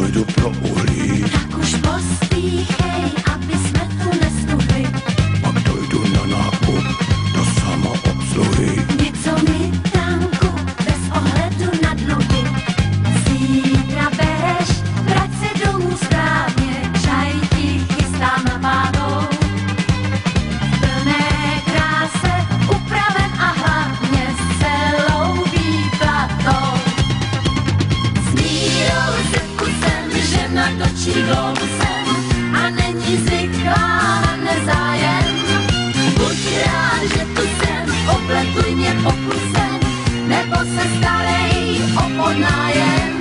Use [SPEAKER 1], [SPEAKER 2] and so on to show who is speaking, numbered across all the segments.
[SPEAKER 1] dojdu pro uhlí.
[SPEAKER 2] Tak už pospíchej, aby jsme tu nesnuhli.
[SPEAKER 1] Pak dojdu na nákup do samoobsluhy.
[SPEAKER 2] Něco mi tanku, bez ohledu na dluhy. Zítra bereš, vrať se domů správně. Čaj ti chystám na pánou. V plné kráse, upraven a hlavně s celou výplatou. S mírou se vkusem, žena točí globusem a není zvyklá na nezájem. Buď rád, že tu jsem, opletuj mě pokusem, nebo se starej o podnájem.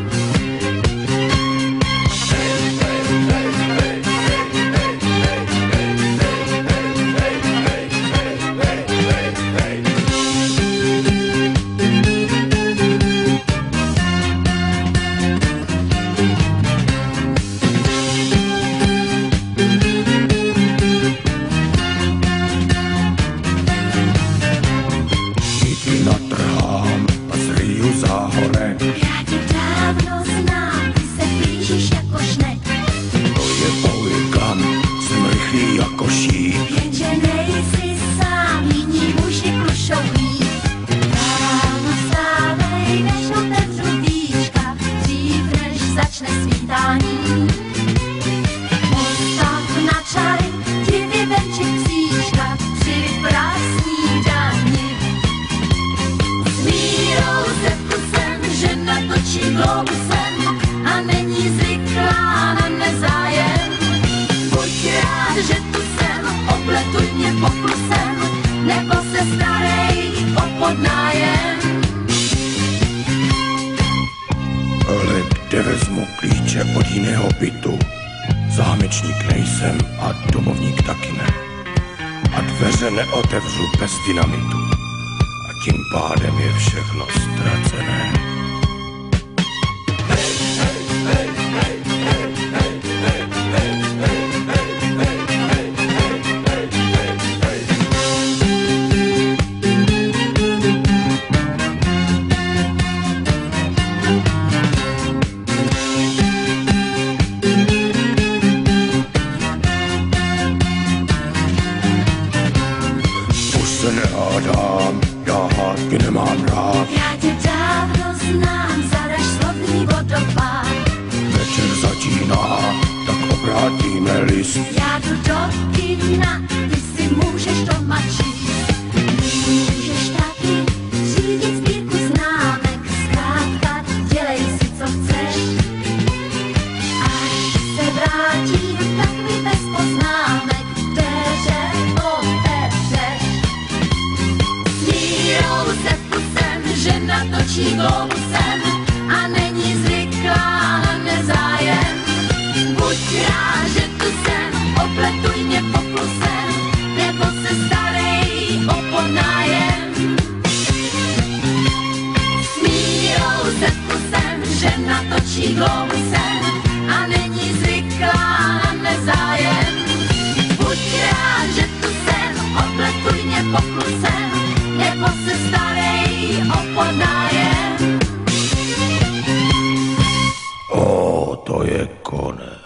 [SPEAKER 1] Natrhám a zryju záhorek.
[SPEAKER 2] Já tě dávno znám, ty se blížíš jako šnek.
[SPEAKER 1] To je polikam, jsem rychlý jako šíp.
[SPEAKER 2] Jenže nejsi sám, jiní muži plušou líp. Ráno vstávej, než otevřu víčka, dřív než začne svítání. Postav na čaj, ti vyvenčit příčka, připrav snídani. S mírou se vkusem, žena točí globusem a není zvyklá na nezájem. Buď rád, že tu jsem, opletuj mě pokusem, nebo se starej o podnájem.
[SPEAKER 1] Ale kde vezmu klíče od jiného bytu? Zámečník nejsem a domovník taky ne. A dveře neotevřu bez dynamitu. A tím pádem je všechno ztracené. Už se nehádám, já hádky nemám rád.
[SPEAKER 2] Já tě dávno znám, zadaš slovný vodopád.
[SPEAKER 1] Večer začíná, tak obrátíme list.
[SPEAKER 2] Já jdu do kina, ty si můžeš doma číst. Můžeš taky řídit sbírku známek, zkrátka dělej si, co chceš. Až se vrátím, tak mi bez poznámek dveře otevřeš. S mírou se vkusem, žena točí globusem a není zvyklá na nezájem. Buď rád, že tu jsem, opletuj mě pokusem, nebo se starej o podnájem. S mírou se vkusem, žena točí globusem a není zvyklá na nezájem. Buď rád, že tu jsem, opletuj mě pokusem, nebo se starej o podnájem.
[SPEAKER 1] O, to je konec.